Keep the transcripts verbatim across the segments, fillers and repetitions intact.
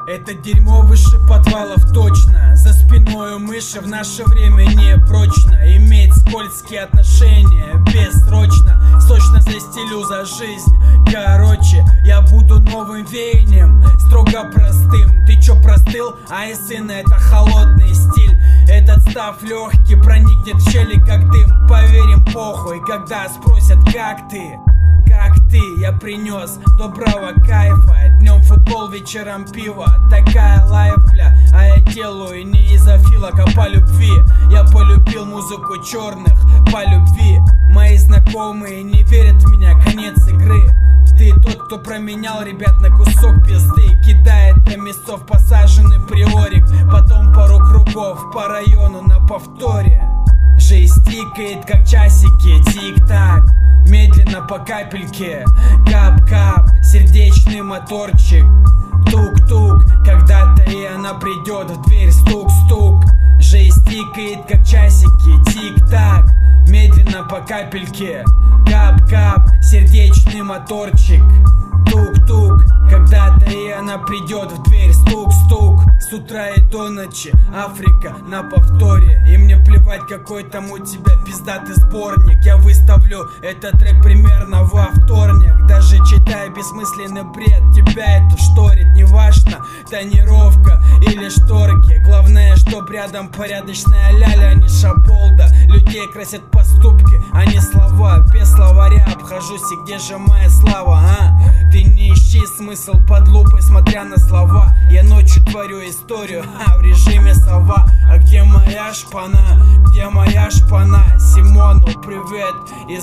Это дерьмо выше подвалов точно. За спиною мыши в наше время не прочно. Иметь скользкие отношения бессрочно. Сочно застелю за жизнь. Короче, я буду новым веянием, строго простым. Ты чё простыл? Ай, сын, это холодный стиль. Этот став легкий проникнет в щели как дым. Поверим, похуй, когда спросят, как ты. Как ты, я принес доброго кайфа. Днем футбол, вечером пиво. Такая лайфля, а я делаю не из-за филок, а по любви. Я полюбил музыку черных по любви. Мои знакомые не верят в меня, конец игры. Ты тот, кто променял ребят на кусок пизды. Кидает на мясцов посаженный приорик. Потом пару кругов по району на повторе. Жизнь тикает, как часики, тик-так. Медленно по капельке, кап-кап, сердечный моторчик. Тук-тук, когда-то и она придет в дверь, стук-стук. Жизнь тикает, как часики, тик-так. Медленно по капельке, кап-кап, сердечный моторчик. Тук-тук, когда-то и она придет в дверь, стук-стук. С утра и до ночи, Африка на повторе. И мне плевать, какой там у тебя пиздатый сборник. Я выставлю этот трек примерно во вторник. Даже читая бессмысленный бред, тебя это шторит. Неважно, тонировка или шторки. Главное, чтоб рядом порядочная ляля, а не шаболда. Людей красят поступки, а не слова. Без словаря обхожусь, и где же моя слава, а? Ты не ищи смысл под лупой, смотря на слова. Я ночью творю историю, а в режиме сова. А где моя шпана? Где моя шпана? Симону привет из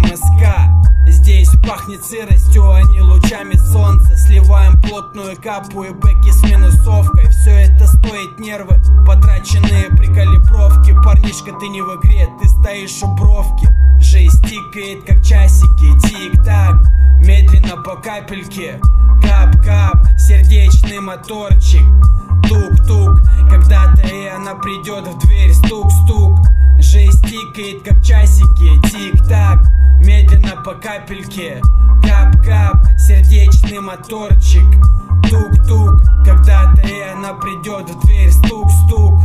ОМСК. Здесь пахнет сыростью, а не лучами солнца. Сливаем плотную капу и бэки с минусовкой. Все это стоит нервы, потраченные при калибровке. Парнишка, ты не в игре, ты стоишь у бровки. Жизнь тикает, как часики, тик-так. Медленно по капельке, кап-кап, сердечный моторчик. Тук-тук, когда-то и она придет в дверь, стук-стук. Жизнь тикает, как часики, тик-так. Медленно по капельке, кап-кап, сердечный моторчик. Тук-тук, когда-то и она придет в дверь, стук-стук.